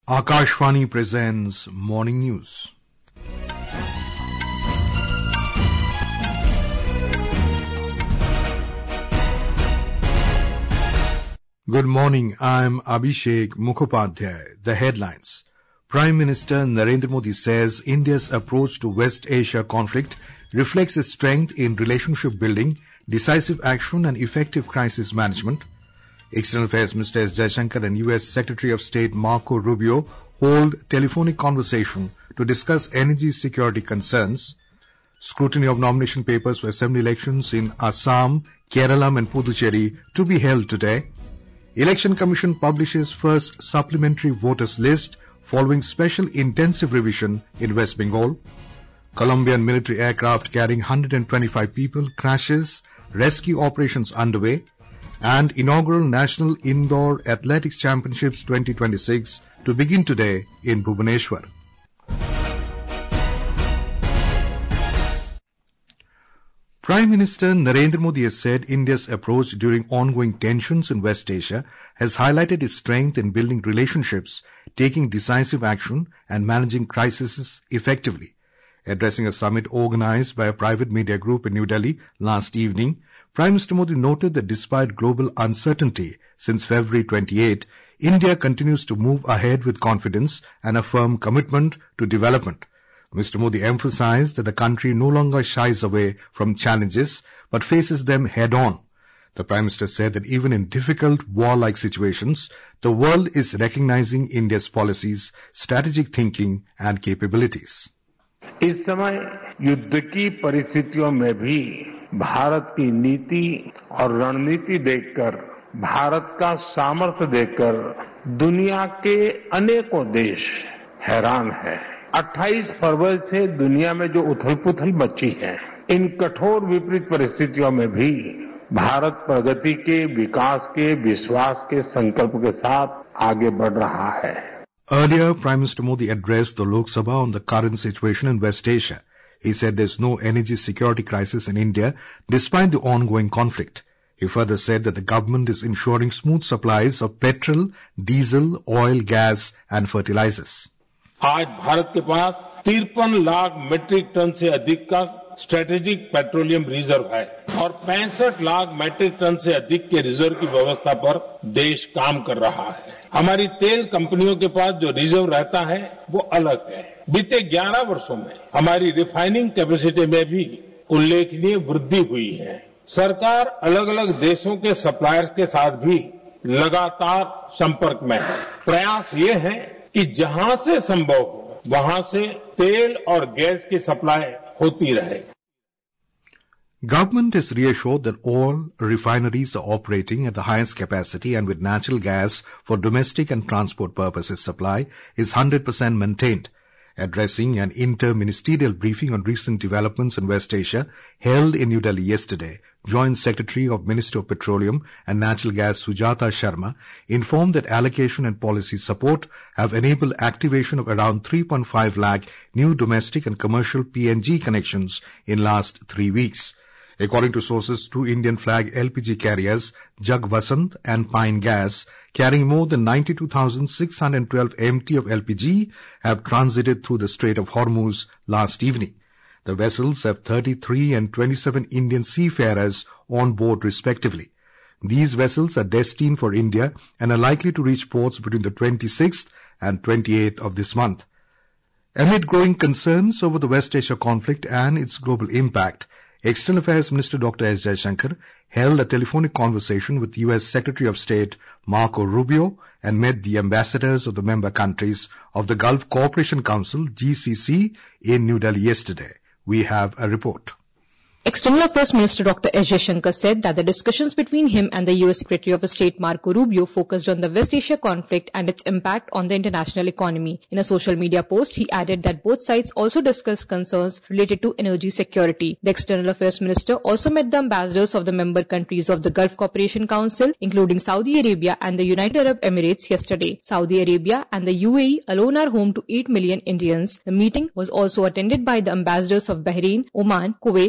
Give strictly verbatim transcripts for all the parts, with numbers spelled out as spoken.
Akashvani presents Morning News. Good morning, I'm Abhishek Mukhopadhyay. The headlines. Prime Minister Narendra Modi says India's approach to West Asia conflict reflects its strength in relationship building, decisive action and effective crisis management. External Affairs Minister S. Jaishankar and U S Secretary of State Marco Rubio hold telephonic conversation to discuss energy security concerns. Scrutiny of nomination papers for assembly elections in Assam, Kerala and Puducherry to be held today. Election Commission publishes first supplementary voters list following special intensive revision in West Bengal. Colombian military aircraft carrying one hundred twenty-five people crashes, rescue operations underway. And inaugural National Indoor Athletics Championships twenty twenty-six to begin today in Bhubaneswar. Prime Minister Narendra Modi has said India's approach during ongoing tensions in West Asia has highlighted its strength in building relationships, taking decisive action and managing crises effectively. Addressing a summit organized by a private media group in New Delhi last evening, Prime Minister Modi noted that despite global uncertainty since February twenty-eighth, India continues to move ahead with confidence and a firm commitment to development. Mister Modi emphasized that the country no longer shies away from challenges but faces them head-on. The Prime Minister said that even in difficult war-like situations, the world is recognizing India's policies, strategic thinking and capabilities. इस समय युद्ध की परिस्थितियों में भी भारत की नीति और रणनीति देखकर, भारत का सामर्थ्य देखकर दुनिया के अनेकों देश हैरान हैं। अट्ठाईस फरवरी से दुनिया में जो उथल-पुथल मची है, इन कठोर विपरीत परिस्थितियों में भी भारत प्रगति के, विकास के, विश्वास के संकल्प के साथ आगे बढ़ रहा है। Earlier, Prime Minister Modi addressed the Lok Sabha on the current situation in West Asia. He said there's no energy security crisis in India despite the ongoing conflict. He further said that the government is ensuring smooth supplies of petrol, diesel, oil, gas and fertilizers. आज भारत के पास तिरपन lakh metric ton से अधिक का strategic petroleum reserve है और पैंसठ lakh metric ton से अधिक के रिजर्व की व्यवस्था पर देश काम कर रहा है। हमारी तेल कंपनियों के पास जो रिजर्व रहता है वो अलग है। बीते ग्यारह वर्षों में हमारी रिफाइनिंग कैपेसिटी में भी उल्लेखनीय वृद्धि हुई है। सरकार अलग अलग देशों के सप्लायर्स के साथ भी लगातार संपर्क में है। प्रयास ये है कि जहां से संभव हो वहां से तेल और गैस की सप्लाई होती रहे। Government is reassured that all refineries are operating at the highest capacity and with natural gas for domestic and transport purposes supply is one hundred percent maintained. Addressing an inter-ministerial briefing on recent developments in West Asia held in New Delhi yesterday, Joint Secretary of Ministry of Petroleum and Natural Gas Sujata Sharma informed that allocation and policy support have enabled activation of around three point five lakh new domestic and commercial P N G connections in last three weeks. According to sources, two Indian flag L P G carriers, Jag Vasant and Pine Gas, carrying more than ninety-two thousand six hundred twelve M T of L P G, have transited through the Strait of Hormuz last evening. The vessels have thirty-three and twenty-seven Indian seafarers on board respectively. These vessels are destined for India and are likely to reach ports between the twenty-sixth and twenty-eighth of this month. Amid growing concerns over the West Asia conflict and its global impact, External Affairs Minister Doctor S. Jaishankar held a telephonic conversation with U S Secretary of State Marco Rubio and met the ambassadors of the member countries of the Gulf Cooperation Council G C C in New Delhi yesterday. We have a report. External Affairs Minister Doctor S. Jaishankar said that the discussions between him and the U S Secretary of State Marco Rubio focused on the West Asia conflict and its impact on the international economy. In a social media post, he added that both sides also discussed concerns related to energy security. The External Affairs Minister also met the ambassadors of the member countries of the Gulf Cooperation Council, including Saudi Arabia and the United Arab Emirates yesterday. Saudi Arabia and the U A E alone are home to eight million Indians. The meeting was also attended by the ambassadors of Bahrain, Oman, Kuwait and Qatar.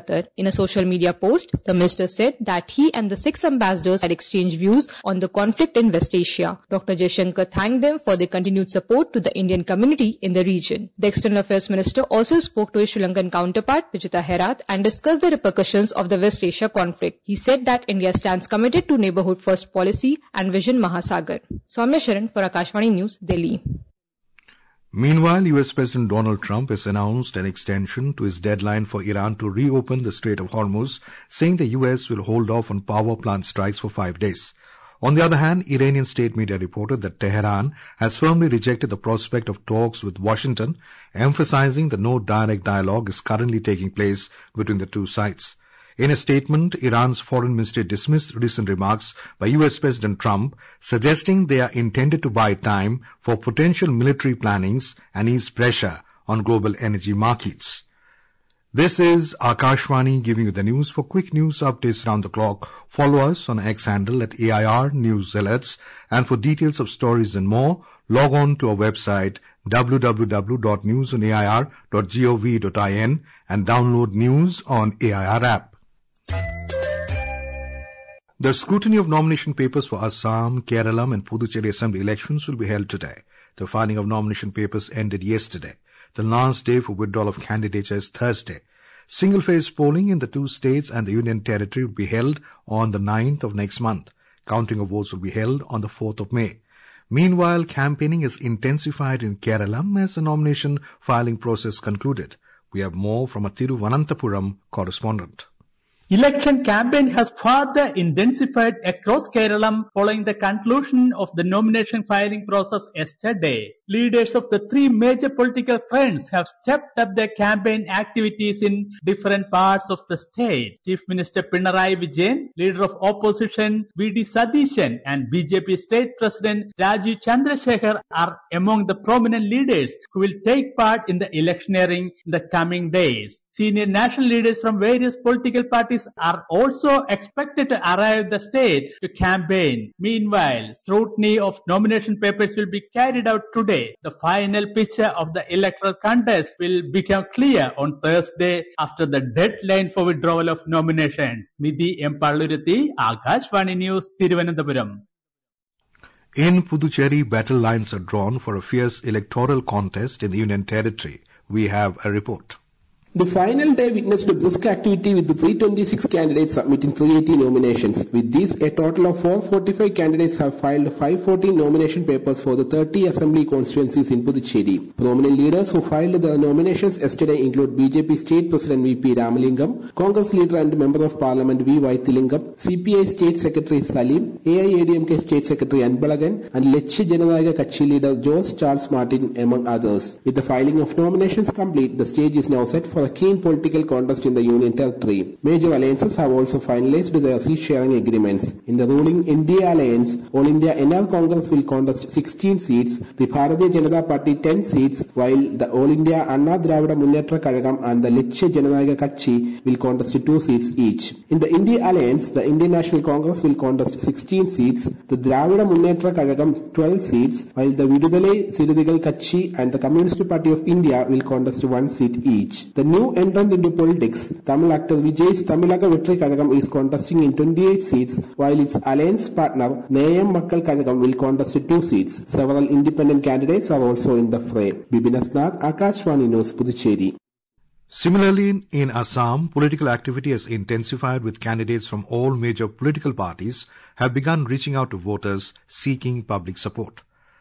Qatar. In a social media post, the minister said that he and the six ambassadors had exchanged views on the conflict in West Asia. Doctor Jaishankar thanked them for their continued support to the Indian community in the region. The External Affairs Minister also spoke to his Sri Lankan counterpart, Vijitha Herath, and discussed the repercussions of the West Asia conflict. He said that India stands committed to neighbourhood first policy and Vision Mahasagar. Soumya Sharan for Akashvani News, Delhi. Meanwhile, U S President Donald Trump has announced an extension to his deadline for Iran to reopen the Strait of Hormuz, saying the U S will hold off on power plant strikes for five days. On the other hand, Iranian state media reported that Tehran has firmly rejected the prospect of talks with Washington, emphasizing that no direct dialogue is currently taking place between the two sides. In a statement, Iran's foreign ministry dismissed recent remarks by U S President Trump, suggesting they are intended to buy time for potential military plannings and ease pressure on global energy markets. This is Akashvani giving you the news. For quick news updates around the clock, follow us on X handle at A I R News Alerts, and for details of stories and more, log on to our website w w w dot news on a i r dot gov dot in and download news on A I R app. The scrutiny of nomination papers for Assam, Kerala and Puducherry Assembly elections will be held today. The filing of nomination papers ended yesterday. The last day for withdrawal of candidature is Thursday. Single-phase polling in the two states and the Union Territory will be held on the ninth of next month. Counting of votes will be held on the fourth of May. Meanwhile, campaigning is intensified in Kerala as the nomination filing process concluded. We have more from a Thiruvananthapuram correspondent. Election campaign has further intensified across Kerala following the conclusion of the nomination filing process yesterday. Leaders of the three major political fronts have stepped up their campaign activities in different parts of the state. Chief Minister Pinarayi Vijayan, Leader of Opposition V D Satheeshan and B J P State President Rajiv Chandrasekhar are among the prominent leaders who will take part in the electioneering in the coming days. Senior national leaders from various political parties are also expected to arrive at the state to campaign. Meanwhile, scrutiny of nomination papers will be carried out today. The final picture of the electoral contest will become clear on Thursday after the deadline for withdrawal of nominations. Midhi M. Palluruthi, Akashvani News, Thiruvananthapuram. In Puducherry, battle lines are drawn for a fierce electoral contest in the Union Territory. We have a report. The final day witnessed a brisk activity with the three hundred twenty-six candidates submitting three hundred eighty nominations. With this, a total of four hundred forty-five candidates have filed five hundred fourteen nomination papers for the thirty assembly constituencies in Puducherry. Prominent leaders who filed the nominations yesterday include B J P State President V P Ramalingam, Congress leader and Member of Parliament V. Vaithilingam, C P I State Secretary Salim, A I A D M K State Secretary Anbalagan, and Lecce Janathaga Katchi leader Jose Charles Martin, among others. With the filing of nominations complete, the stage is now set for a keen political contest in the Union Territory. Major alliances have also finalized their seat-sharing agreements. In the ruling India Alliance, All India N R Congress will contest sixteen seats, the Bharatiya Janata Party ten seats, while the All India Anna Dravida Munnetra Kazhagam and the Lecce Janathaga Katchi will contest two seats each. In the India Alliance, the Indian National Congress will contest sixteen seats, the Dravida Munnetra Kazhagam twelve seats, while the Vidudalai Sirudikal Katchi and the Communist Party of India will contest one seat each. The new entrant into politics, Tamil actor Vijay's Tamilaga Vetri Kazhagam is contesting in twenty-eight seats, while its alliance partner Neyam Makkal Kazhagam will contest two seats. Several independent candidates are also in the fray. Bibin Asnath, Akashvani News, Puducherry. Similarly, in Assam, political activity has intensified with candidates from all major political parties have begun reaching out to voters seeking public support.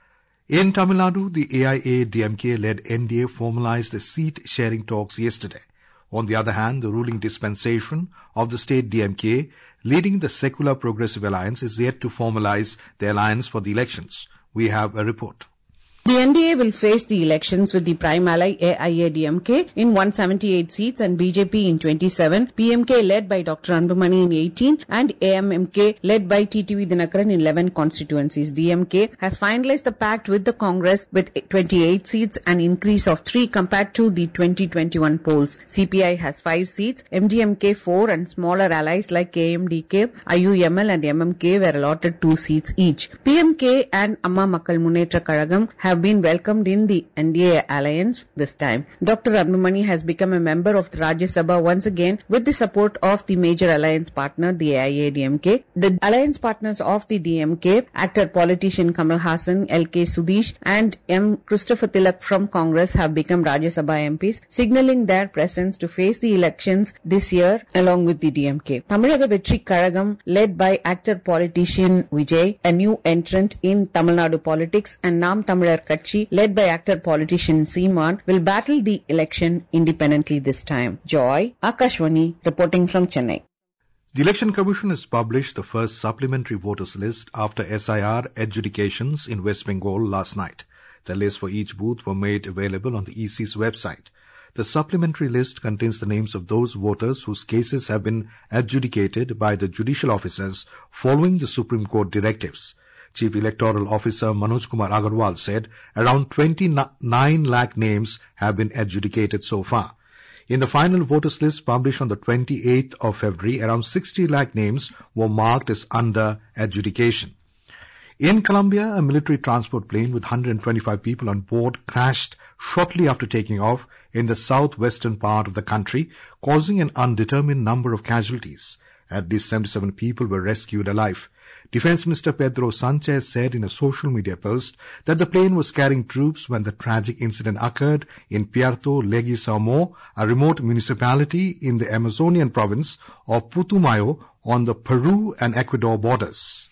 In Tamil Nadu, the A I A D M K-led N D A formalized the seat-sharing talks yesterday. On the other hand, the ruling dispensation of the state D M K, leading the Secular Progressive Alliance, is yet to formalize the alliance for the elections. We have a report. The N D A will face the elections with the prime ally A I A D M K in one hundred seventy-eight seats and B J P in twenty-seven, P M K led by Doctor Anbumani in eighteen and A M M K led by T T V Dinakaran in eleven constituencies. D M K has finalized the pact with the Congress with twenty-eight seats, an increase of three compared to the twenty twenty-one polls. C P I has five seats, M D M K four and smaller allies like K M D K, I U M L and M M K were allotted two seats each. P M K and Amma Makkal Munnetra Kazhagam have have been welcomed in the N D A alliance this time. Doctor Anbumani has become a member of the Rajya Sabha once again with the support of the major alliance partner, the A I A D M K. The alliance partners of the D M K, actor politician Kamal Hassan, L K Sudesh and M. Christopher Tilak from Congress have become Rajya Sabha M Ps, signalling their presence to face the elections this year along with the D M K. Tamizhaga Vetri Kazhagam, led by actor politician Vijay, a new entrant in Tamil Nadu politics, and Nam Tamilar Katchi, led by actor politician Seeman, will battle the election independently this time. Joy, Akashwani, reporting from Chennai. The Election Commission has published the first supplementary voters list after S I R adjudications in West Bengal last night. The list for each booth were made available on the E C's website. The supplementary list contains the names of those voters whose cases have been adjudicated by the judicial officers following the Supreme Court directives. Chief Electoral Officer Manoj Kumar Agarwal said around twenty-nine lakh names have been adjudicated so far. In the final voters list published on the twenty-eighth of February, around sixty lakh names were marked as under adjudication. In Colombia, a military transport plane with one hundred twenty-five people on board crashed shortly after taking off in the southwestern part of the country, causing an undetermined number of casualties. At least seventy-seven people were rescued alive. Defense Minister Pedro Sanchez said in a social media post that the plane was carrying troops when the tragic incident occurred in Puerto Leguizamo, a remote municipality in the Amazonian province of Putumayo on the Peru and Ecuador borders.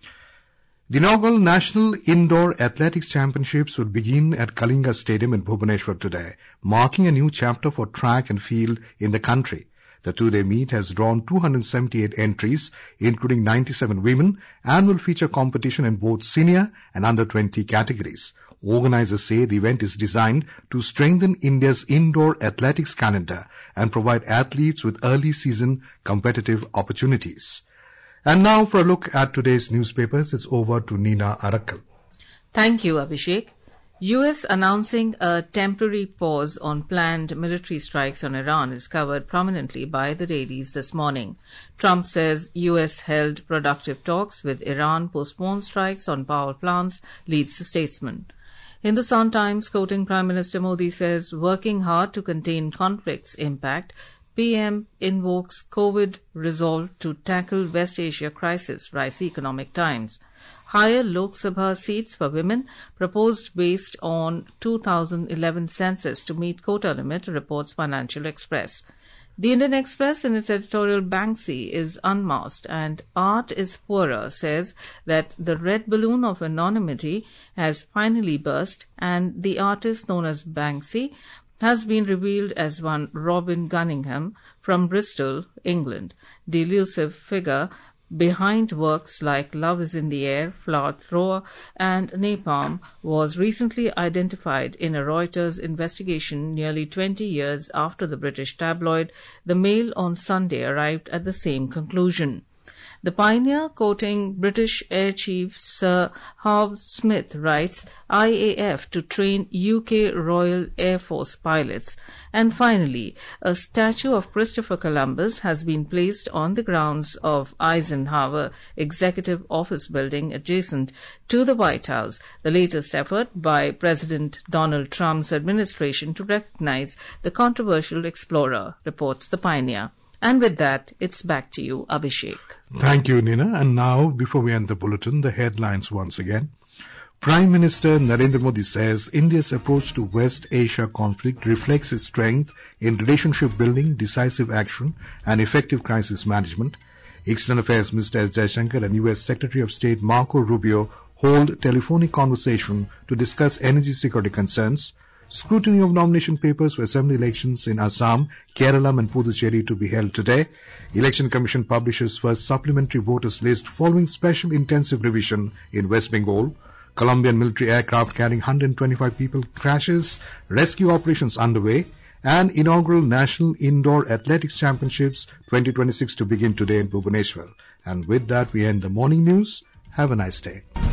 The inaugural National Indoor Athletics Championships will begin at Kalinga Stadium in Bhubaneswar today, marking a new chapter for track and field in the country. The two-day meet has drawn two hundred seventy-eight entries, including ninety-seven women, and will feature competition in both senior and under twenty categories. Organizers say the event is designed to strengthen India's indoor athletics calendar and provide athletes with early season competitive opportunities. And now for a look at today's newspapers, it's over to Nina Arakkal. Thank you, Abhishek. U S announcing a temporary pause on planned military strikes on Iran is covered prominently by the dailies this morning. Trump says U S held productive talks with Iran, postponed strikes on power plants, leads the statesman. Hindustan Times, quoting Prime Minister Modi, says, working hard to contain conflict's impact, P M invokes COVID resolve to tackle West Asia crisis, writes Economic Times. Higher Lok Sabha seats for women proposed based on two thousand eleven census to meet quota limit, reports Financial Express. The Indian Express, in its editorial, Banksy is unmasked and art is poorer, says that the red balloon of anonymity has finally burst and the artist known as Banksy has been revealed as one Robin Gunningham from Bristol, England. The elusive figure behind works like Love is in the Air, Flower Thrower and Napalm was recently identified in a Reuters investigation nearly twenty years after the British tabloid The Mail on Sunday arrived at the same conclusion. The Pioneer, quoting British Air Chief Sir Harve Smith, writes, I A F to train U K Royal Air Force pilots. And finally, a statue of Christopher Columbus has been placed on the grounds of Eisenhower Executive Office Building adjacent to the White House, the latest effort by President Donald Trump's administration to recognize the controversial explorer, reports The Pioneer. And with that, it's back to you, Abhishek. Thank you, Nina. And now, before we end the bulletin, the headlines once again. Prime Minister Narendra Modi says India's approach to West Asia conflict reflects its strength in relationship building, decisive action, and effective crisis management. External Affairs Minister S. Jaishankar and U S Secretary of State Marco Rubio hold telephonic conversation to discuss energy security concerns. Scrutiny of nomination papers for assembly elections in Assam, Kerala and Puducherry to be held today. Election Commission publishes first supplementary voters list following special intensive revision in West Bengal. Colombian military aircraft carrying one hundred twenty-five people crashes. Rescue operations underway. And inaugural National Indoor Athletics Championships twenty twenty-six to begin today in Bhubaneswar. And with that, we end the morning news. Have a nice day.